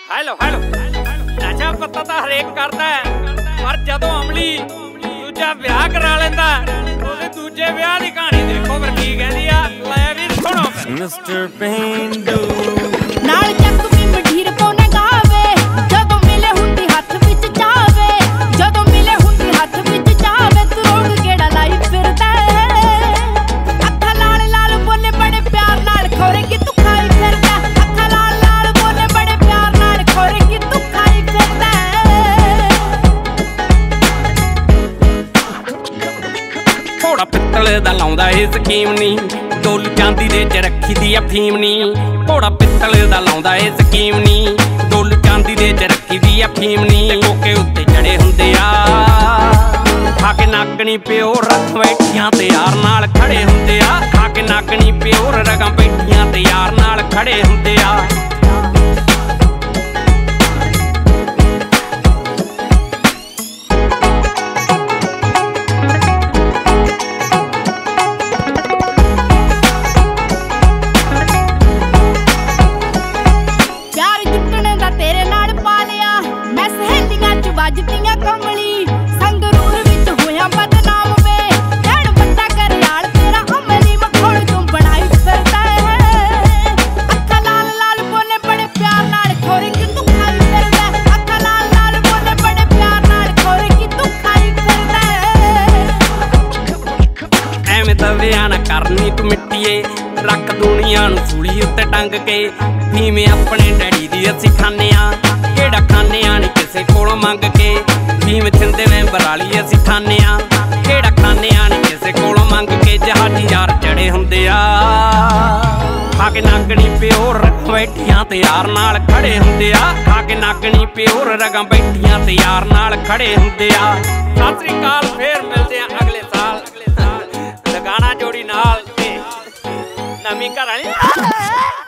Hello hello ਨਸ਼ਾ ਪੱਤਾ ਤਾਂ ਹਰੇਕ ਕਰਦਾ ਪਰ ਜਦੋਂ ਅਮਲੀ ਦੂਜਾ ਵਿਆਹ ਕਰਾ ਲੈਂਦਾ ਉਹਦੇ ਦੂਜੇ ਵਿਆਹ ਦੀ ਕਹਾਣੀ ਦੇਖੋ ਫਿਰ ਕੀ ਕਹਿੰਦੀ ਆ। ਲੈ ਵੀ ਸੁਣੋ ਮਿਸਟਰ ਪੇਂਡੂ ਨਾਲ ਚੱਕ ਵੀ ਮਢੀਰ ਪੋਨੇ ਗਾਵੇ ਜਦੋਂ ਮਿਲੇ ਹੁੰਦੀ ਹੱਥ ਵਿੱਚ ਜਾਵੇ ਜਦੋਂ ਮਿਲੇ ਹੁੰਦੀ ਹੱਥ ਵਿੱਚ ਜਾਵੇ ਤੂੰ ਰੋਗ ਕਿਹੜਾ ਲਾਈ ਫਿਰਦਾ ਅੱਖਾਂ ਲਾਲ ਲਾਲ ਬੋਲੇ ਬੜੇ ਪਿਆਰ ਨਾਲ ਖੋਰੇ ਕਿ ਤੂੰ ਖਾਈ ਫਿਰਦਾ ਅੱਖਾਂ ਲਾਲ ਲਾਲ ਬੋਲੇ ਬੜੇ ਪਿਆਰ ਨਾਲ ਖੋਰੇ ਕਿ ਤੂੰ ਖਾਈ ਫਿਰਦਾ ਘੋੜਾ ਪਿੱਤਲ ਦਾ ਲਾਉਂਦਾ ਇਹ ਸਕੀਮ ਨੀ ਡੋਲ ਚਾਂਦੀ ਦੇ ਚ ਰੱਖੀ ਦੀ ਆ ਫੀਮ ਨੀ ਘੋੜਾ ਪਿੱਤਲ ਦਾ ਲਾਉਂਦਾ ਇਹ ਸਕੀਮ ਨੀ ਡੋਲ ਚਾਂਦੀ ਦੇ ਚ ਰੱਖੀ ਦੀ ਆ ਫੀਮ ਨੀ ਕੋਕੇ ਉੱਤੇ ਚੜੇ ਹੁੰਦੇ ਆ ਖਾ ਕੇ ਨਾਗਣੀ ਪਿਓ ਰੱਖ ਬੈਠੀਆਂ ਤੇ ਯਾਰ ਨਾਲ ਖੜੇ ਹੁੰਦੇ ਆ ਖਾ ਕੇ ਨਾਗਣੀ ਪਿਓ ਰਗਾਂ ਬੈਠੀਆਂ ਤੇ ਯਾਰ ਨਾਲ ਖੜੇ ਹੁੰਦੇ ਆ। ਵੱਜਦੀਆਂ ਕਮਲੀ ਸੰਗਰੂਰ ਵਿੱਚ ਹੋਇਆ ਬਦਨਾਮ ਵੇ ਕਹਿਣ ਬੰਦਾ ਕਰਿਆਲ ਤੇਰਾ ਅਮਲੀ ਮਖੌਲ ਤੂੰ ਬਣਾਈ ਫਿਰਦਾ ਅੱਖਾਂ ਲਾਲ ਲਾਲ ਬੋਲੇ ਬੜੇ ਪਿਆਰ ਨਾਲ ਖੋਰੇ ਕਿ ਤੂੰ ਖਾਈ ਫਿਰਦਾ ਅੱਖਾਂ ਲਾਲ ਲਾਲ ਬੋਲੇ ਬੜੇ ਪਿਆਰ ਨਾਲ ਖੋਰੇ ਕਿ ਤੂੰ ਖਾਈ ਫਿਰਦਾ ਐਵੇਂ ਤਾਂ ਵਿਆਹ ਨਾ ਕਰਨੀ ਤੂੰ ਮਿੱਟੀਏ ਰੱਖ ਦੁਨੀਆ ਨੂੰ ਸੂਲੀ ਉੱਤੇ ਟੰਗ ਕੇ ਫੀਮ ਆਪਣੇ ਡੈਡੀ ਦੀ ਅਸੀਂ ਖਾਂਦੇ ਆ ਕਿਹੜਾ ਖਾਂਦੇ ਆ ਨੀ ਕਿਸੇ ਕੋਲੋਂ ਮੰਗ ਕੇ ਫੀਮ ਛਿੰਦੇ ਮੈਂਬਰ ਵਾਲੀ ਅਸੀਂ ਖਾਂਦੇ ਆ ਕਿਹੜਾ ਖਾਂਦੇ ਆ ਨੀ ਕਿਸੇ ਕੋਲੋਂ ਮੰਗ ਕੇ ਜਹਾਜੀ ਯਾਰ ਚੜੇ ਹੁੰਦੇ ਆ ਖਾ ਕੇ ਨਾਗਣੀ ਪਿਓ ਰਗਾਂ ਬੈਠੀਆਂ ਤੇ ਯਾਰ ਨਾਲ ਖੜੇ ਹੁੰਦੇ ਆ ਖਾ ਕੇ ਨਾਗਣੀ ਪਿਓ ਰਗਾਂ ਬੈਠੀਆਂ ਤੇ ਯਾਰ ਨਾਲ ਖੜੇ ਹੁੰਦੇ ਆ। ਸਤਿ ਸ੍ਰੀ ਅਕਾਲ ਫੇਰ ਮਿਲਦੇ ਆ ਅਗਲੇ ਸਾਲ ਲਗਾਣਾ ਜੋੜੀ ਨਾਲ ਤੇ ਨਵੀਂ ਘਰ ਵਾਲੀ